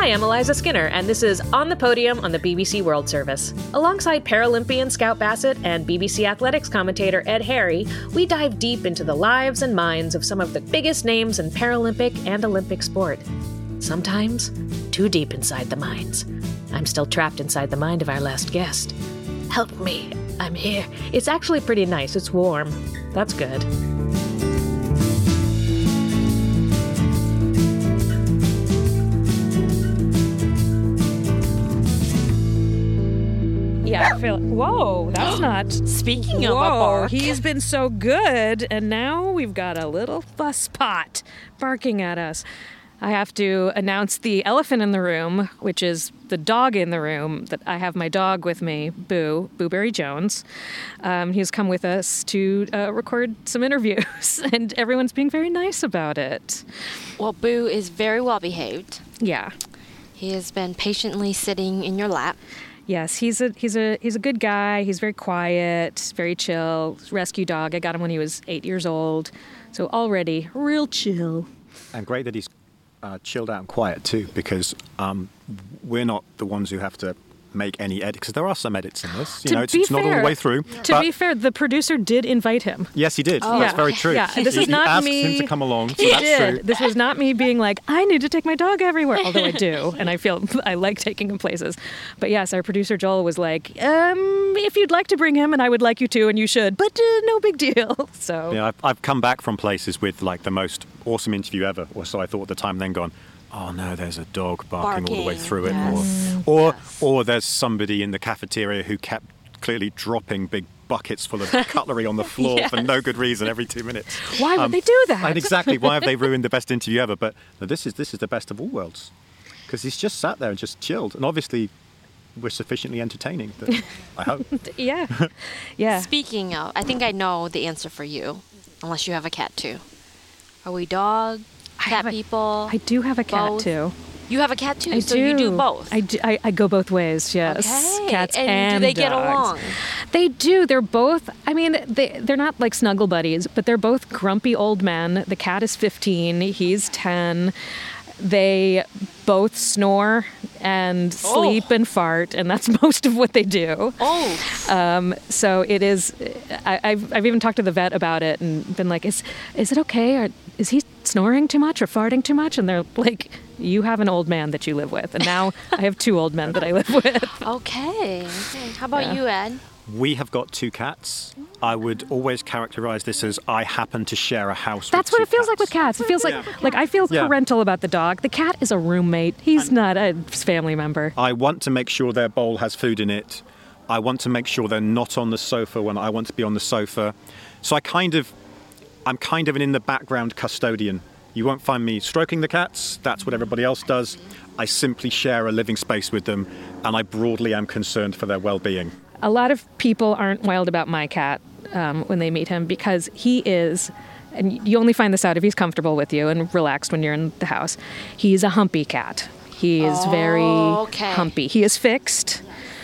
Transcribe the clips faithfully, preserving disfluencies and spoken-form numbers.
I'm Eliza Skinner, and this is On the Podium on the B B C World Service. Alongside Paralympian Scout Bassett and B B C athletics commentator Ed Harry, we dive deep into the lives and minds of some of the biggest names in Paralympic and Olympic sport. Sometimes, too deep inside the minds. I'm still trapped inside the mind of our last guest. Help me, I'm here. It's actually pretty nice, it's warm. That's good. Yeah, I feel. Whoa, that's not. Speaking of Whoa, a bark, he's been so good, and now we've got a little fusspot barking at us. I have to announce the elephant in the room, which is the dog in the room. That I have my dog with me, Boo, Booberry Jones. Um, he's come with us to uh, record some interviews, and everyone's being very nice about it. well, Boo is very well behaved. Yeah. He has been patiently sitting in your lap. Yes, he's a he's a he's a good guy. He's very quiet, very chill. Rescue dog. I got him when he was eight years old, so already real chill. And great that he's uh, chilled out and quiet too, because um, we're not the ones who have to make any edits, because there are some edits in this. You To know, it's, be it's not all fair- the way through. To but be fair, the producer did invite him. yes, he did. Oh. That's Yeah. very true. Yeah, this he, is not he asked me. him to come along, so He that's did. true. This was not me being like, I need to take my dog everywhere, although I do, and I feel I like taking him places. But yes, our producer Joel was like, um, if you'd like to bring him, and I would like you to, and you should, but uh, no big deal. So Yeah, I've, I've come back from places with like the most awesome interview ever, or so I thought at the time, then gone, oh no, there's a dog barking, all the way Barking, through it. yes. Or, or, Yes. or there's somebody in the cafeteria who kept clearly dropping big buckets full of cutlery on the floor for no good reason every two minutes. why would Um, they do that? And exactly, why have they ruined the best interview ever? But no, this is this is the best of all worlds, because he's just sat there and just chilled, and obviously we're sufficiently entertaining. That I hope. Yeah, yeah. Speaking of, I think I know the answer for you, unless you have a cat too. Are we dog, I cat have a- people? I do have a cat Both? too. You have a cat too, I so do. you do both. I, do, I, I go both ways. Yes, Okay. cats And and, do they get dogs. along? They do. They're both. I mean, they they're not like snuggle buddies, but they're both grumpy old men. The cat is fifteen. He's ten. They both snore and sleep Oh. and fart, and that's most of what they do. Oh, Um, so it is. I, I've I've even talked to the vet about it and been like, is is it okay? Or is he snoring too much or farting too much? And they're like, you have an old man that you live with, and now I have two old men that I live with. okay. okay. How about Yeah. you, Ed? We have got two cats. I would always characterize this as I happen to share a house That's with what two it feels like with cats. It feels like like I feel Yeah. parental about the dog. The cat is a roommate. He's not a family member. I want to make sure their bowl has food in it. I want to make sure they're not on the sofa when I want to be on the sofa. So I kind of, I'm kind of an in the background custodian. You won't find me stroking the cats. That's what everybody else does. I simply share a living space with them, and I broadly am concerned for their well-being. A lot of people aren't wild about my cat um, when they meet him because he is, and you only find this out if he's comfortable with you and relaxed when you're in the house. He's a humpy cat. He is very okay. humpy. He is fixed,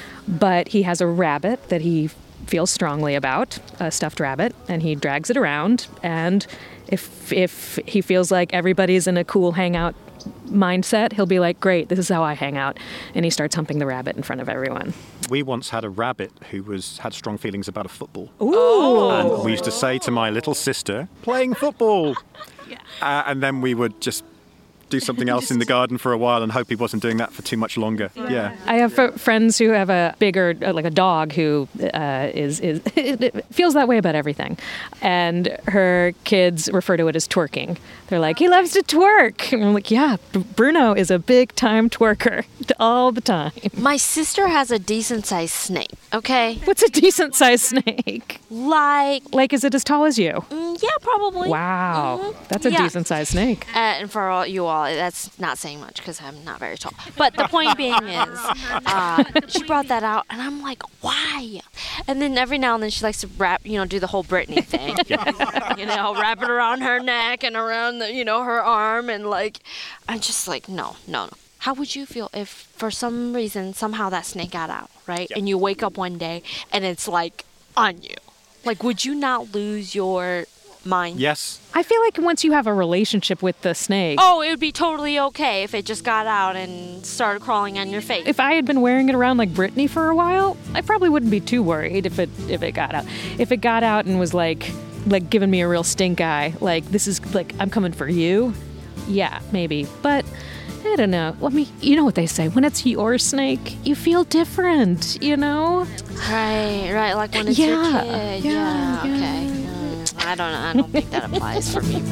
but he has a rabbit that he feels strongly about, a stuffed rabbit, and he drags it around. And if if he feels like everybody's in a cool hangout mindset, he'll be like, great, this is how I hang out. And he starts humping the rabbit in front of everyone. We once had a rabbit who was had strong feelings about a football. Ooh. And we used to say to my little sister, playing football. Uh, and then we would just do something else in the garden for a while and hope he wasn't doing that for too much longer. Yeah. I have f- friends who have a bigger, uh, like a dog who uh, is, is feels that way about everything. And her kids refer to it as twerking. They're like, he loves to twerk. And I'm like, yeah, B- Bruno is a big time twerker all the time. My sister has a decent sized snake, okay? What's a decent sized snake? Like, Like, is it as tall as you? mm, yeah, probably. Wow. Mhm. That's a Yeah. decent sized snake. Uh, and for all you all, that's not saying much because I'm not very tall. But the point being is, uh, she brought that out, and I'm like, why? And then every now and then she likes to wrap, you know, do the whole Britney thing. You know, wrap it around her neck and around, the, you know, her arm. And like, I'm just like, no, no, no. How would you feel if for some reason, somehow that snake got out, right? Yeah. And you wake up one day and it's like on you? Like, would you not lose your mine. Yes. I feel like once you have a relationship with the snake, Oh, it would be totally okay if it just got out and started crawling on your face. if I had been wearing it around like Britney for a while, I probably wouldn't be too worried if it if it got out. If it got out and was like like giving me a real stink eye, like this is like I'm coming for you. Yeah, maybe. But I don't know. I mean, you know what they say, when it's your snake, you feel different, you know? Right, right, like when it's Yeah, your kid. yeah, Yeah, yeah. okay. Mm, I don't know. I don't think that applies for me.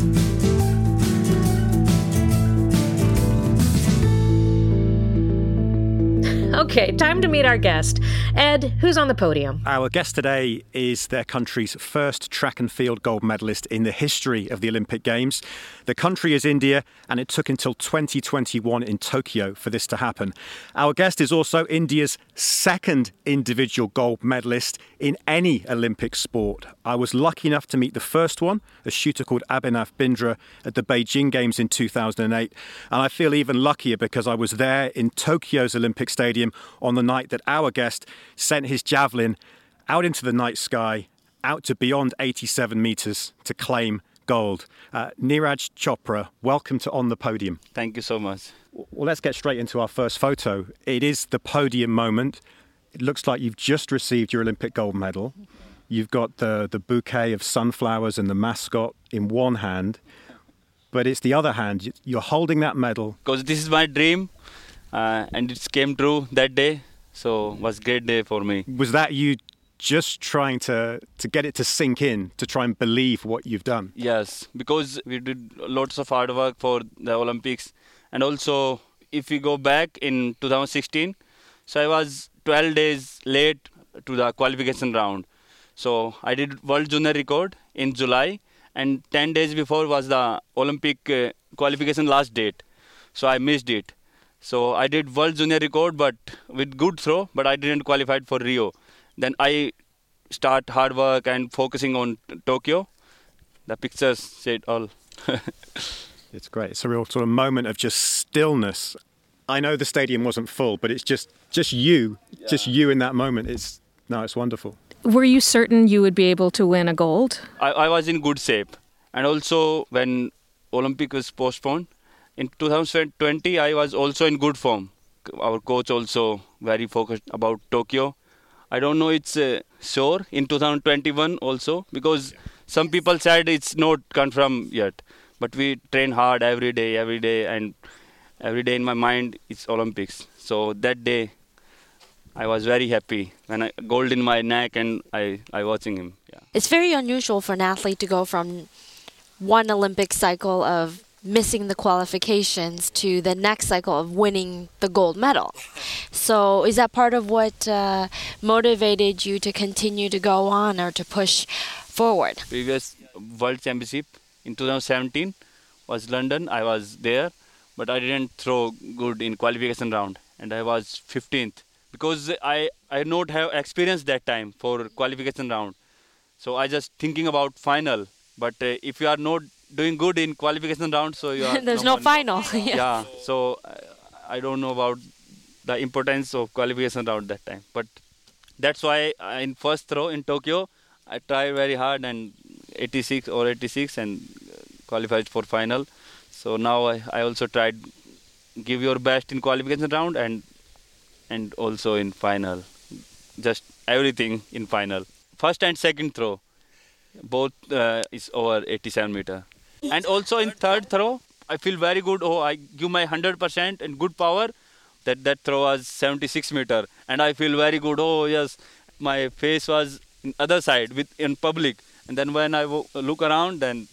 Okay, time to meet our guest. Ed, who's on the podium? Our guest today is their country's first track and field gold medalist in the history of the Olympic Games. The country is India, and it took until twenty twenty-one in Tokyo for this to happen. Our guest is also India's second individual gold medalist in any Olympic sport. I was lucky enough to meet the first one, a shooter called Abhinav Bindra, at the Beijing Games in two thousand eight. And I feel even luckier because I was there in Tokyo's Olympic Stadium on the night that our guest sent his javelin out into the night sky, out to beyond eighty-seven metres to claim gold. Uh, Neeraj Chopra, welcome to On the Podium. Thank you so much. Well, let's get straight into our first photo. It is the podium moment. It looks like you've just received your Olympic gold medal. You've got the, the bouquet of sunflowers and the mascot in one hand, but it's the other hand. You're holding that medal. Because this is my dream uh, and it came true that day. So it was a great day for me. Was that you just trying to, to get it to sink in, to try and believe what you've done? Yes, because we did lots of hard work for the Olympics. And also, if we go back in two thousand sixteen, so I was twelve days late to the qualification round. So I did World Junior record in July, and ten days before was the Olympic uh, qualification last date. So I missed it. So I did World Junior record, but with good throw, but I didn't qualify for Rio. Then I start hard work and focusing on Tokyo. The pictures said all. It's great. It's a real sort of moment of just stillness. I know the stadium wasn't full, but it's just just you, yeah. just you in that moment. It's no, it's wonderful. Were you certain you would be able to win a gold? I, I was in good shape. And also when Olympic was postponed, in two thousand twenty, I was also in good form. Our coach also very focused about Tokyo. I don't know it's uh, sure in two thousand twenty-one also, because some people said it's not confirmed yet. But we train hard every day, every day, and every day in my mind it's Olympics. So that day I was very happy when I gold in my neck and I, I watching him. Yeah. It's very unusual for an athlete to go from one Olympic cycle of missing the qualifications to the next cycle of winning the gold medal. So is that part of what uh, motivated you to continue to go on or to push forward? Previous World Championship in two thousand seventeen was London. I was there, but I didn't throw good in qualification round, and I was fifteenth because I I not have experience that time for qualification round. So I just thinking about final. But uh, if you are not doing good in qualification round, so you are there's no, no final. yeah. yeah. So uh, I don't know about the importance of qualification round that time. But that's why uh, in first throw in Tokyo, I tried very hard and eighty-six or eighty-six and qualified for final. So now I, I also tried give your best in qualification round and and also in final. Just everything in final. First and second throw, both uh, is over eighty-seven meter. And also in third throw, I feel very good. Oh, I give my one hundred percent and good power. That that throw was seventy-six meter, and I feel very good. Oh yes, my face was in other side with in public. And then when I w- look around, then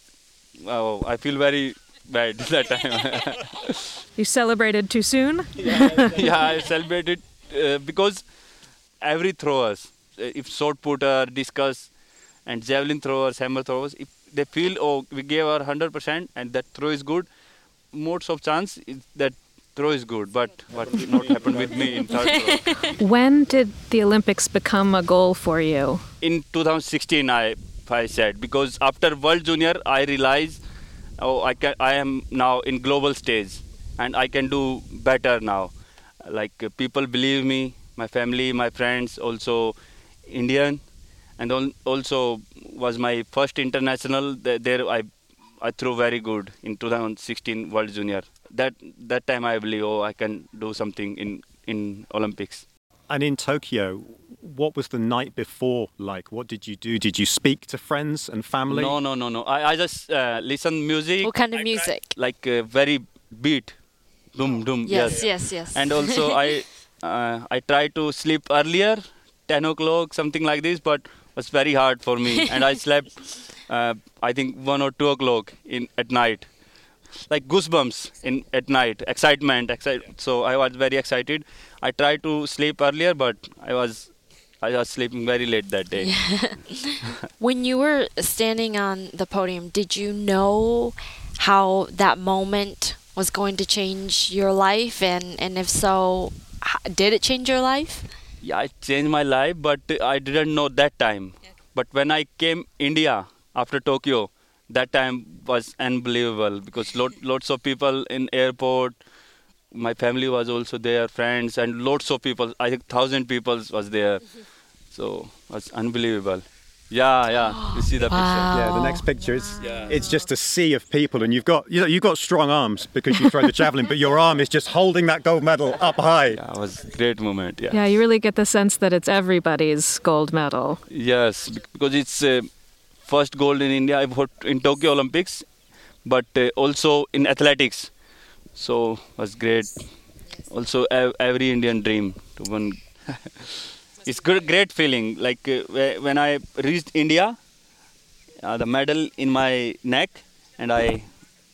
oh, I feel very bad that time. You celebrated too soon? yeah, yeah, I celebrated uh, because every throwers, if short putter, discus, and javelin throwers, hammer throwers, if they feel, oh, we gave our one hundred percent and that throw is good, most of chance is that throw is good. But what did not happen with me in third throw. When did the Olympics become a goal for you? In two thousand sixteen, I I said, because after World Junior, I realized, oh, I can, I am now in global stage and I can do better now. Like uh, people believe me, my family, my friends, also Indian. and al- also was my first international. Th- There I I threw very good in twenty sixteen World Junior. That that time I believe, oh, I can do something in in Olympics. And in Tokyo, what was the night before like? What did you do? Did you speak to friends and family? No, no, no, no. I, I just uh, listen music. What kind of music? Like uh, very beat, doom, doom. Yes, yes, yes. And also I uh, I try to sleep earlier, ten o'clock, something like this, but it was very hard for me. And I slept, uh, I think one or two o'clock in at night, like goosebumps in at night, excitement, excite. So I was very excited. I tried to sleep earlier, but I was I was sleeping very late that day. When you were standing on the podium, did you know how that moment was going to change your life? And, and if so, h- did it change your life? Yeah, it changed my life, but I didn't know that time. But when I came India after Tokyo, that time was unbelievable because lot, lots of people in airport. My family was also there, friends, and lots of people. I think thousand people was there, so it was unbelievable. Yeah, yeah. You see the Wow. picture. Yeah, the next picture is Yeah. it's just a sea of people, and you've got you know you've got strong arms because you throw the javelin, but your arm is just holding that gold medal up high. Yeah, it was a great moment. Yeah. Yeah, you really get the sense that it's everybody's gold medal. Yes, bec- because it's uh, first gold in India for- in Tokyo Olympics, but uh, also in athletics. So it was great. Also, ev- every Indian dream to win. It's good, great feeling. Like uh, whe- when I reached India, uh, the medal in my neck, and I,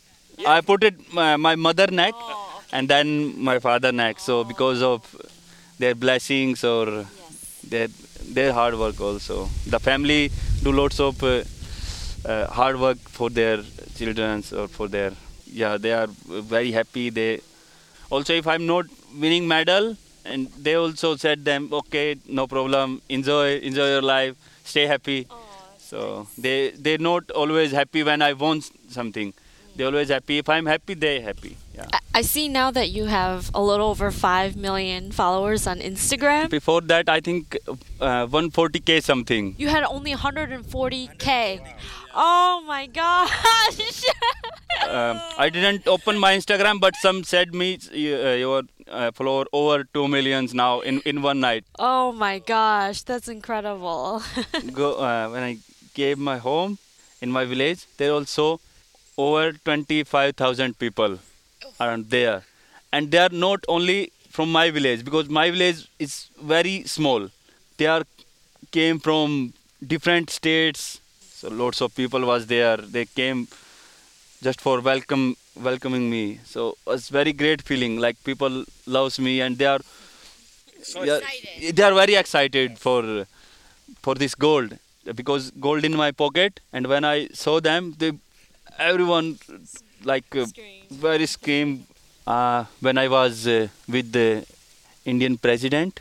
I put it my, my mother neck, and then my father neck. So because of their blessings or their their hard work also, the family do lots of uh, uh, hard work for their children or for their yeah they are very happy. They also, if I'm not winning medal, and they also said them, okay, no problem, enjoy enjoy your life, stay happy. So they they're not always happy when I won something. They're always happy. If I'm happy, they're happy. Yeah. I, I see now that you have a little over five million followers on Instagram. Before that, I think uh, one hundred forty k something. You had only one hundred forty k. Oh my gosh! um, I didn't open my Instagram, but some said me uh, your uh, follower over two millions now in, in one night. Oh my gosh, that's incredible. Go uh, when I gave my home in my village, there also over twenty-five thousand people around there, and they are not only from my village because my village is very small. They are came from different states, so lots of people was there. They came just for welcome welcoming me. So it was very great feeling. Like people loves me and they are they are, they are very excited for for this gold because gold in my pocket. And when I saw them, they everyone like uh, very scream. Uh, when I was uh, with the Indian president,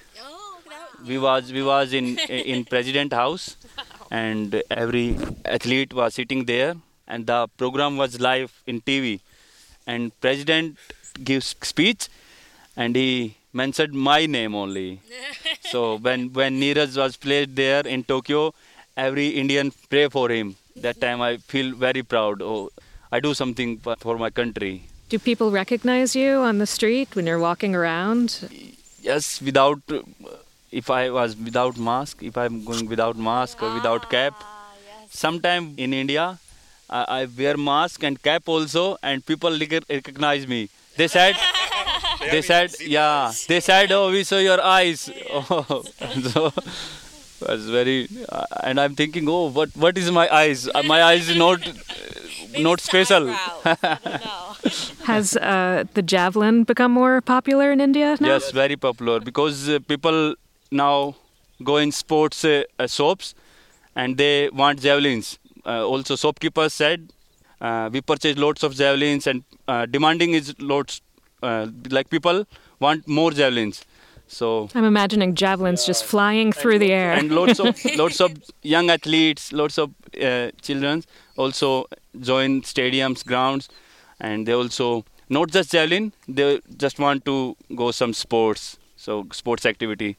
we was we was in in president house, and every athlete was sitting there, and the program was live in T V, and president gives speech, and he mentioned my name only. So when when Neeraj was played there in Tokyo, every Indian pray for him. That time I feel very proud. Oh, I do something for for my country. Do people recognize you on the street when you're walking around? Yes, without uh, if I was without mask, if I'm going without mask or without cap. Sometime in India, I, I wear mask and cap also, and people rec- recognize me. They said, they said, yeah, they said, oh, we saw your eyes. Oh, so was very, uh, and I'm thinking, oh, what, what is my eyes? Uh, my eyes is not, uh, not special. Has uh, the javelin become more popular in India now? Yes, very popular because uh, people now go in sports uh, uh, shops and they want javelins. Uh, also, shopkeepers said uh, we purchase lots of javelins and uh, demanding is lots. Uh, like people want more javelins. So I'm imagining javelins just flying through the air. and lots of lots of young athletes, lots of uh, children also join stadiums, grounds, and they also not just javelin. They just want to go some sports, so sports activity.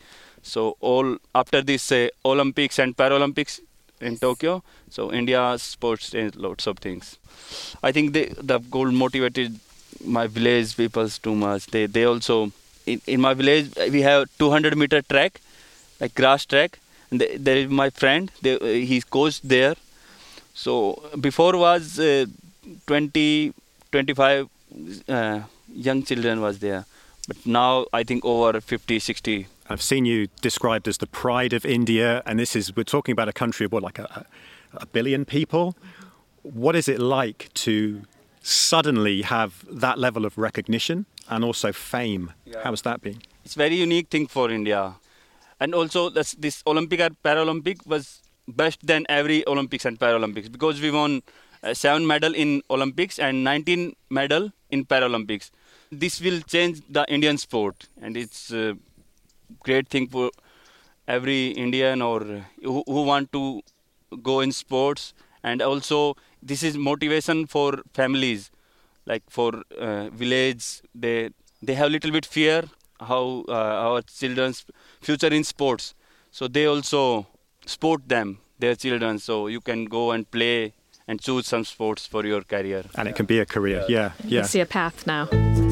So all after this uh, Olympics and Paralympics in Tokyo, so India sports uh, lots of things. I think they, the gold motivated my village people too much. They they also in, in my village we have two hundred meter track, like grass track. And they, there is my friend. They, uh, he's coached there. So before was uh, twenty, twenty-five uh, young children was there, but now I think over fifty, sixty. I've seen you described as the pride of India, and this is, we're talking about a country of what, like a, a billion people? What is it like to suddenly have that level of recognition and also fame? Yeah. How has that been? It's very unique thing for India. And also this, this Olympic and Paralympic was best than every Olympics and Paralympics because we won uh, seven medal in Olympics and nineteen medal in Paralympics. This will change the Indian sport, and it's uh, great thing for every Indian or who, who want to go in sports. And also this is motivation for families, like for uh, village. They they have little bit fear how uh, our children's future in sports. So they also sport them, their children. So you can go and play and choose some sports for your career. And it can be a career, yeah, yeah. I see a path now.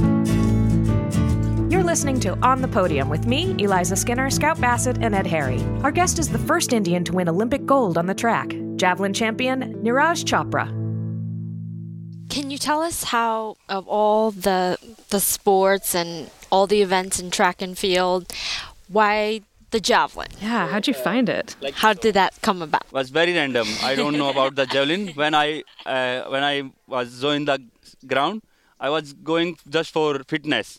You're listening to On the Podium with me, Eliza Skinner, Scout Bassett, and Ed Harry. Our guest is the first Indian to win Olympic gold on the track, javelin champion Neeraj Chopra. Can you tell us how, of all the the sports and all the events in track and field, why the javelin? Yeah, how'd you find it? How did that come about? It was very random. I don't know about the javelin. When I uh, when I was joined the ground, I was going just for fitness.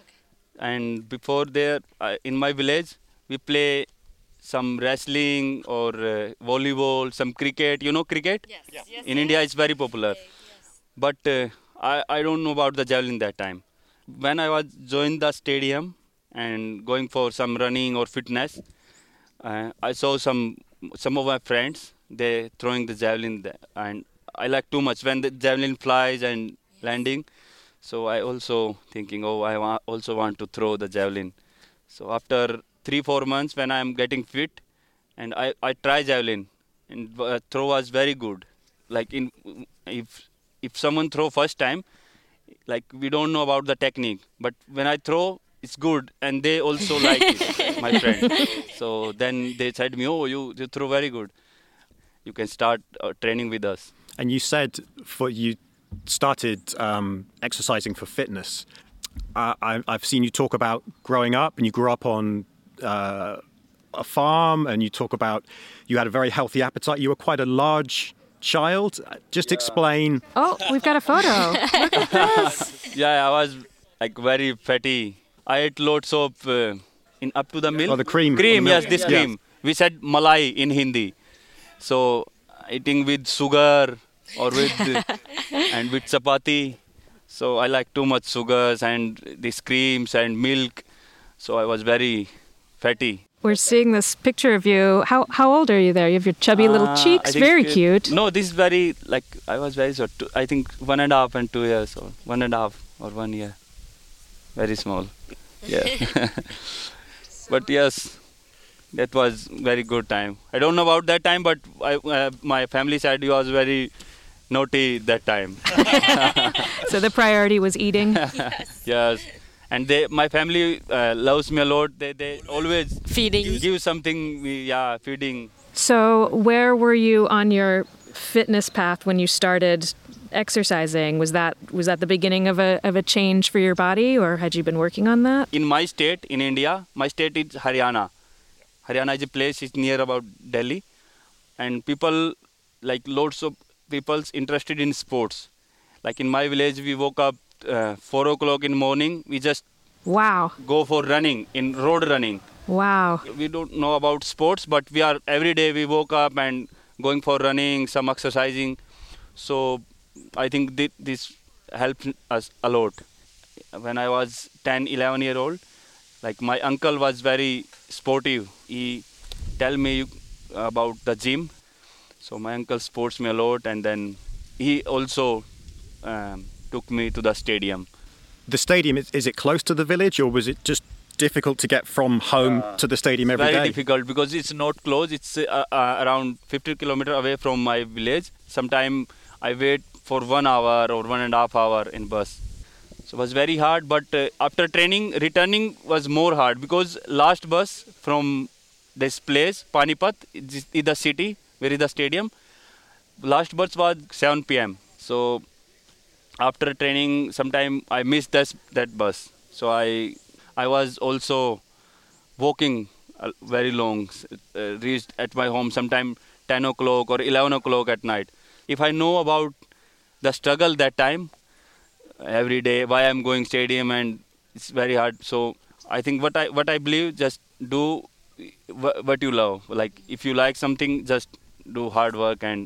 And before there, uh, in my village, we play some wrestling or uh, volleyball, some cricket. You know cricket? Yes. yes in yes. India, it's very popular. Yes. But uh, I, I don't know about the javelin that time. When I was joined the stadium and going for some running or fitness, uh, I saw some some of my friends, they throwing the javelin there. And I like too much when the javelin flies and yes. landing. So I also thinking, oh, I wa- also want to throw the javelin. So after three, four months when I'm getting fit, and I, I try javelin, and uh, throw was very good. Like in if if someone throw first time, like we don't know about the technique, but when I throw, it's good, and they also like it, my friend. So then they said me, oh, you, you throw very good. You can start uh, training with us. And you said for you started um, exercising for fitness. Uh, I, I've seen you talk about growing up, and you grew up on uh, a farm, and you talk about you had a very healthy appetite. You were quite a large child. Just yeah. explain. Oh, we've got a photo. Look at this. Yeah, I was like very fatty. I ate lots of uh, in up to the milk. Oh, the cream. Cream, the yes, this yeah. cream. We said malai in Hindi. So eating with sugar or with and with chapati. So I like too much sugars and these creams and milk. So I was very fatty. We're seeing this picture of you. How how old are you there? You have your chubby little Uh, cheeks. I think, Very uh, cute. No, this is very, like, I was very short. Two, I think one and a half and two years or one and a half or one year. Very small. Yeah. But yes, that was very good time. I don't know about that time, but I, uh, my family said he was very naughty that time. So the priority was eating. Yes. Yes. And they, my family uh, loves me a lot. They, they always Feeding. give, give something, yeah, feeding. So where were you on your fitness path when you started exercising? Was that was that the beginning of a of a change for your body, or had you been working on that? In my state, in India, my state is Haryana. Haryana is a place, it's near about Delhi. And people, like lots of people's interested in sports. Like in my village, we woke up uh, four o'clock in the morning. We just Wow. go for running, in road running. Wow. We don't know about sports, but we are, every day we woke up and going for running, some exercising. So I think th- this helped us a lot. When I was ten, eleven year old, like my uncle was very sportive. He tell me about the gym. So my uncle sports me a lot, and then he also um, took me to the stadium. The stadium, is, is it close to the village, or was it just difficult to get from home uh, to the stadium every very day? Very difficult because it's not close. It's uh, uh, around fifty kilometers away from my village. Sometimes I wait for one hour or one and a half hour in bus. So it was very hard, but uh, after training, returning was more hard because last bus from this place, Panipat, is the city, where is the stadium. Last bus was seven p.m. So after training, sometime I missed this, that bus. So I I was also walking uh, very long, uh, reached at my home sometime ten o'clock or eleven o'clock at night. If I know about the struggle that time, every day, why I'm going stadium and it's very hard. So I think what I what I believe, just do what you love. Like if you like something, just do hard work and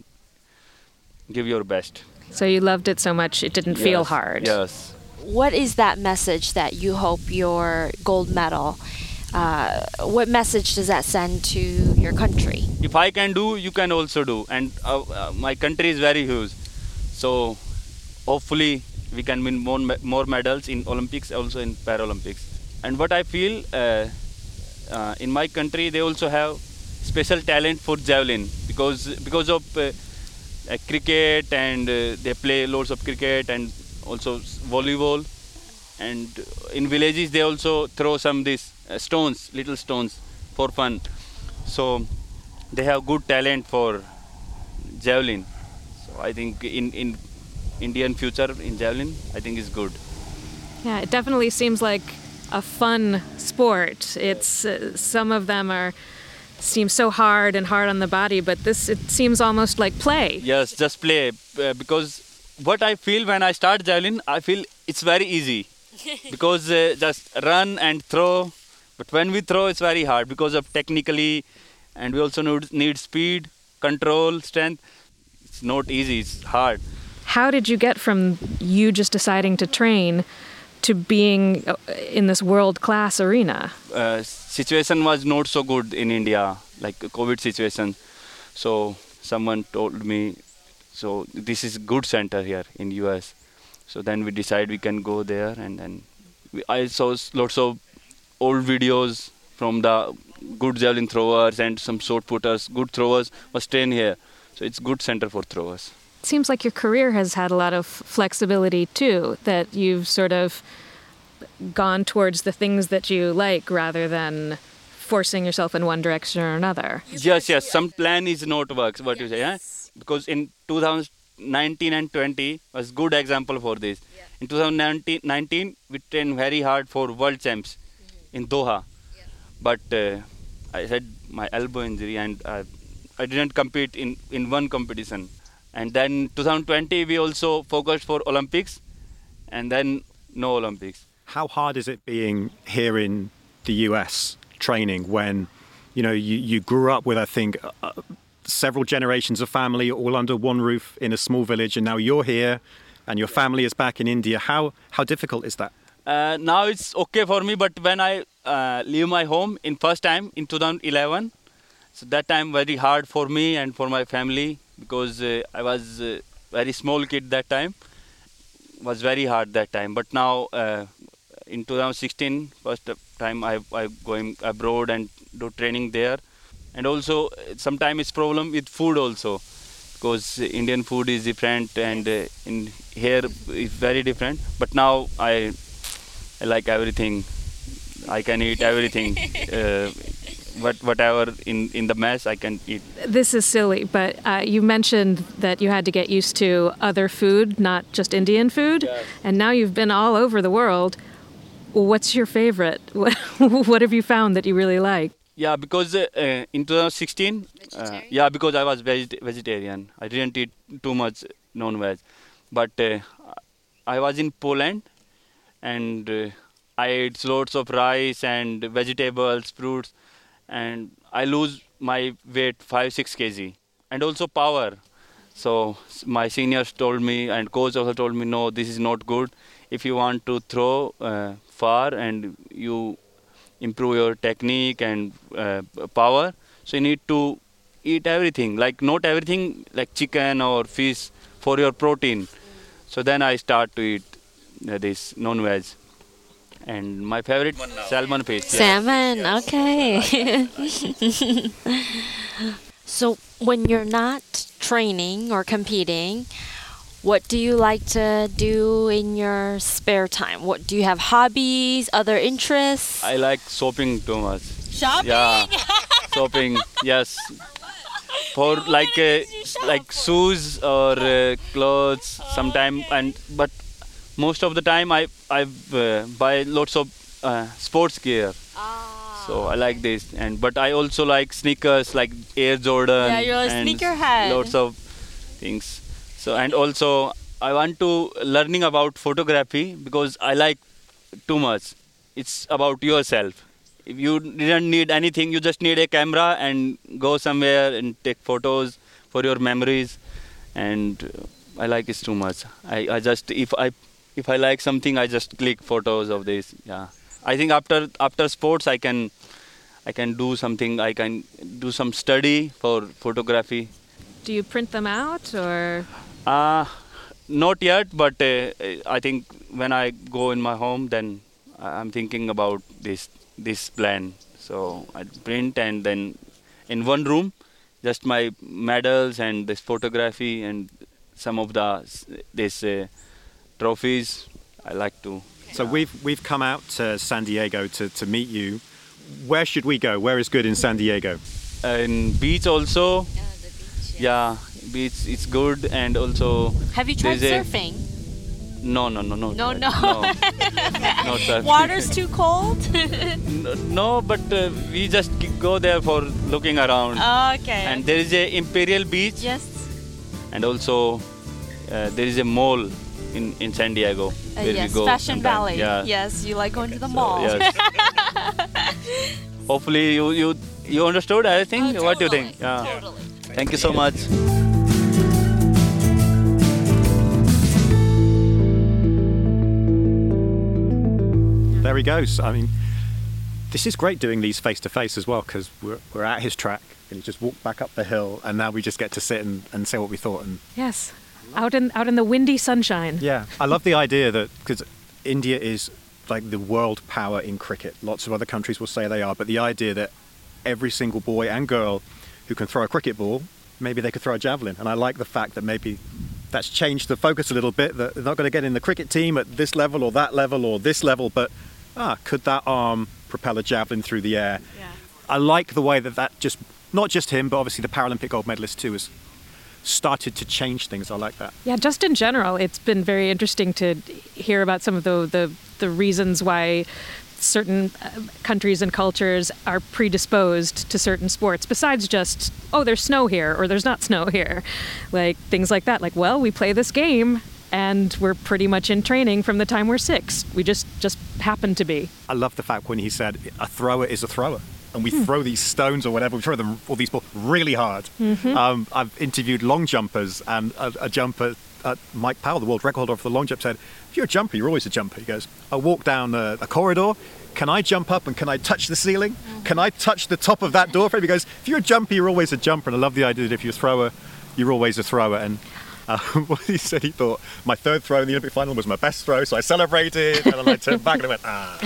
give your best. So you loved it so much it didn't yes. feel hard. Yes. What is that message that you hope your gold medal, uh, what message does that send to your country? If I can do, you can also do. And uh, uh, my country is very huge. So hopefully we can win more, more medals in Olympics, also in Paralympics. And what I feel, uh, uh, in my country, they also have special talent for javelin because because of uh, uh, cricket, and uh, they play loads of cricket and also volleyball. And in villages, they also throw some these uh, stones, little stones, for fun. So they have good talent for javelin. So I think in in Indian future in javelin, I think is good. Yeah, it definitely seems like a fun sport. It's uh, some of them are seem so hard and hard on the body, but this it seems almost like play. Yes, just play uh, because what I feel when I start javelin, I feel it's very easy because uh, just run and throw. But when we throw, it's very hard because of technically, and we also need, need speed, control, strength. It's not easy. It's hard. How did you get from you just deciding to train to being in this world-class arena? Uh, situation was not so good in India, like COVID situation. So someone told me, so this is good center here in U S. So then we decided we can go there, and then we, I saw lots of old videos from the good javelin throwers and some short putters, good throwers was trained here. So it's good center for throwers. It seems like your career has had a lot of flexibility too, that you've sort of gone towards the things that you like rather than forcing yourself in one direction or another. Yes, yes. Some plan is not works, what you say. Yeah? Because in two thousand nineteen and twenty was good example for this. Yeah. In two thousand nineteen, we trained very hard for world champs mm-hmm. in Doha. Yeah. But uh, I had my elbow injury and uh, I didn't compete in, in one competition. And then twenty twenty, we also focused for Olympics, and then no Olympics. How hard is it being here in the U S training when, you know, you, you grew up with, I think, uh, several generations of family all under one roof in a small village, and now you're here and your family is back in India. How how difficult is that? Uh, now it's okay for me, but when I uh, leave my home in first time in two thousand eleven, so that time very hard for me and for my family because uh, I was a very small kid that time. Was very hard that time, but now uh, in two thousand sixteen, first time I I going abroad and do training there. And also, sometimes it's problem with food also, because Indian food is different and uh, in here is very different. But now I, I like everything. I can eat everything. uh, what whatever in, in the mess I can eat. This is silly, but uh, you mentioned that you had to get used to other food, not just Indian food. Yes. And now you've been all over the world. What's your favorite? What have you found that you really like? Yeah, because uh, uh, in twenty sixteen, uh, yeah, because I was veget- vegetarian. I didn't eat too much non-veg. But uh, I was in Poland and uh, I ate lots of rice and vegetables, fruits, and I lose my weight five, six kilograms. And also power. So my seniors told me and coach also told me, no, this is not good. If you want to throw uh, far and you improve your technique and uh, power, so you need to eat everything, like not everything like chicken or fish for your protein. So then I start to eat uh, this non-veg, And my favorite salmon fish. Yeah. Salmon, okay. So when you're not training or competing, what do you like to do in your spare time? What do you have hobbies, other interests? I like shopping too much. Shopping? Yeah, shopping. Yes, for like uh, like shoes or uh, clothes. Sometime and but most of the time I I uh, buy lots of uh, sports gear. So I like this, and but I also like sneakers like Air Jordan. Yeah, you're a and sneakerhead. Lots of things. So and also I want to learning about photography because I like too much. It's about yourself. If you didn't need anything, you just need a camera and go somewhere and take photos for your memories. And uh, I like it too much. I, I just if I if I like something, I just click photos of this. Yeah. I think after after sports, I can I can do something. I can do some study for photography. Do you print them out or? Uh, not yet, but uh, I think when I go in my home, then I'm thinking about this this plan. So I print and then in one room, just my medals and this photography and some of the this uh, trophies. I like to. So we've we've come out to San Diego to, to meet you. Where should we go? Where is good in San Diego? Uh, in beach also. Yeah, beach it's good, and also Have you tried there's a- surfing? no no no no No, no no. no, no surfing. Water's too cold? no, no, but uh, we just g- go there for looking around. Okay. And there is a Imperial Beach, Yes. and also uh, there is a mall in, in San Diego Uh, where yes, we go. Fashion sometime. Valley. Yeah. Yes, you like going to the So, mall. yes. Hopefully you you you understood everything. Oh, What do you totally, think? Yeah. Totally. Thank you so much. There he goes. I mean, this is great doing these face to face as well because we're, we're at his track and he just walked back up the hill and now we just get to sit and, and say what we thought. And Yes, out in out in the windy sunshine. yeah, I love the idea that because India is like the world power in cricket. Lots of other countries will say they are, but the idea that every single boy and girl who can throw a cricket ball, maybe they could throw a javelin. And I like the fact that maybe that's changed the focus a little bit, that they're not going to get in the cricket team at this level or that level or this level, but ah, could that arm propel a javelin through the air? Yeah. I like the way that that just, not just him, but obviously the Paralympic gold medalist too, has started to change things. I like that. Yeah, just in general, it's been very interesting to hear about some of the the, the reasons why certain uh, countries and cultures are predisposed to certain sports besides just, oh, there's snow here or there's not snow here. Like things like that. Like, well, we play this game and we're pretty much in training from the time we're six. We just, just happen to be. I love the fact when he said a thrower is a thrower. And we throw these stones or whatever, we throw them, all these balls really hard. Um, I've interviewed long jumpers, and a, a jumper, uh, Mike Powell, the world record holder for the long jump, said, if you're a jumper, you're always a jumper. He goes, I walk down a, a corridor, can I jump up and can I touch the ceiling? Can I touch the top of that door frame? He goes, if you're a jumper, you're always a jumper. And I love the idea that if you're a thrower, you're always a thrower. And uh, he said he thought my third throw in the Olympic final was my best throw, so I celebrated, and then I turned back and I went, ah.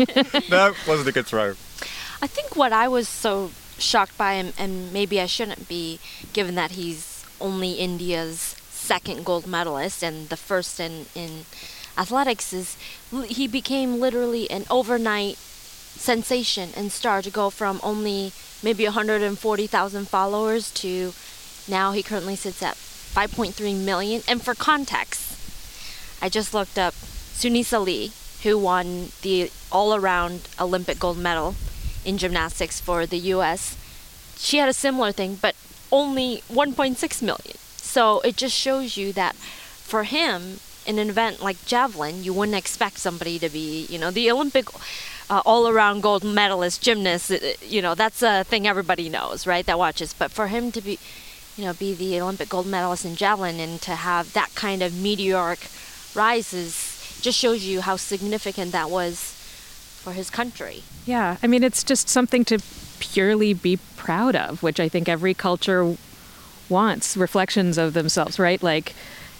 No, wasn't a good throw. I think what I was so shocked by, and, and maybe I shouldn't be, given that he's only India's second gold medalist and the first in, in athletics, is l- he became literally an overnight sensation and star to go from only maybe one hundred forty thousand followers to now he currently sits at five point three million. And for context, I just looked up Sunisa Lee, who won the all-around Olympic gold medal in gymnastics for the U S. She had a similar thing, but only one point six million. So it just shows you that for him, in an event like javelin, you wouldn't expect somebody to be, you know, the Olympic uh, all-around gold medalist gymnast. uh, You know, that's a thing everybody knows, right? That watches. But for him to be, you know, be the Olympic gold medalist in javelin and to have that kind of meteoric rises just shows you how significant that was for his country. Yeah, I mean, it's just something to purely be proud of, which I think every culture wants, reflections of themselves, right? Like,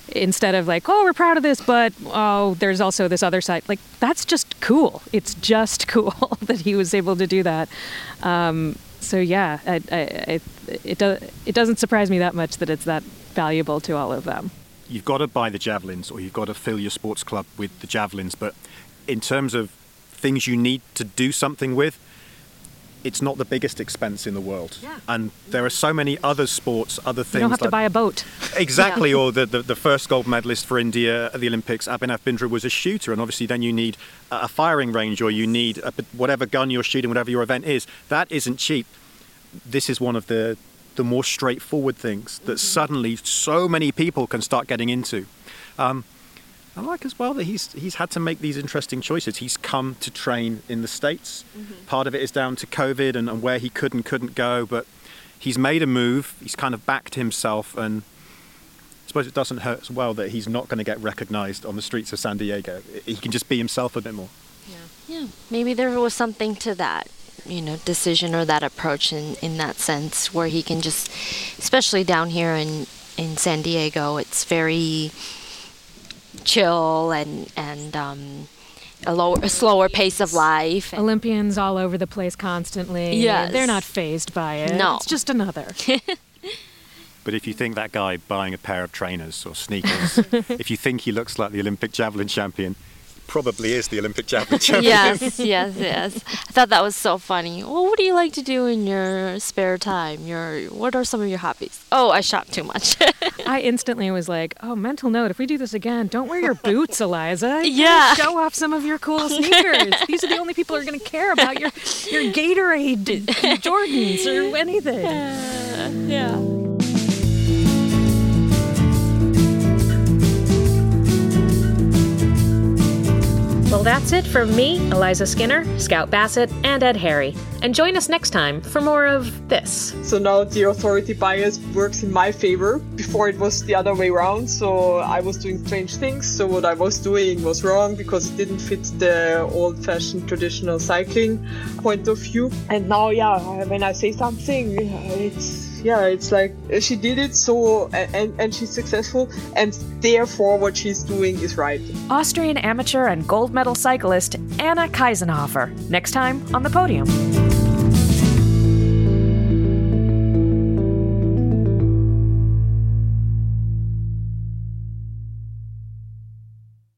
instead of like, oh, we're proud of this, but oh, there's also this other side. Like, that's just cool. It's just cool that he was able to do that. Um, so yeah, I, I, I, it does. It doesn't surprise me that much that it's that valuable to all of them. You've got to buy the javelins, or you've got to fill your sports club with the javelins. But in terms of things you need to do something with, it's not the biggest expense in the world. Yeah. And there are so many other sports, other things. You don't have like, to buy a boat. Exactly, or the, the, the first gold medalist for India at the Olympics, Abhinav Bindra, was a shooter, and obviously then you need a firing range, or you need a, whatever gun you're shooting, whatever your event is. That isn't cheap. This is one of the, the more straightforward things that mm-hmm. suddenly so many people can start getting into. Um, I like as well that he's he's had to make these interesting choices. He's come to train in the States. Mm-hmm. Part of it is down to COVID and, and where he could and couldn't go, but he's made a move. He's kind of backed himself, and I suppose it doesn't hurt as well that he's not going to get recognized on the streets of San Diego. He can just be himself a bit more. Yeah, yeah. Maybe there was something to that, you know, decision or that approach in, in that sense, where he can just, especially down here in, in San Diego, it's very chill and and um, a lower, a slower pace of life. Olympians all over the place constantly. Yes. They're not fazed by it. No. It's just another. But if you think that guy buying a pair of trainers or sneakers, if you think he looks like the Olympic javelin champion, probably is the Olympic javelin champion. Yes, yes, yes. I thought that was so funny. Well, what do you like to do in your spare time? Your what are some of your hobbies? Oh, I shop too much. I instantly was like, oh, mental note, if we do this again, don't wear your boots, Eliza. Yeah. Show off some of your cool sneakers. These are the only people who are going to care about your, your Gatorade Jordans or anything. Yeah. yeah. Well, that's it from me, Eliza Skinner, Scout Bassett, and Ed Harry. And join us next time for more of this. So now the authority bias works in my favor. Before it was the other way around, so I was doing strange things. So what I was doing was wrong because it didn't fit the old-fashioned traditional cycling point of view. And now, yeah, when I say something, it's... Yeah, it's like she did it, so and, and she's successful, and therefore what she's doing is right. Austrian amateur and gold medal cyclist Anna Kaisenhofer, next time on the podium.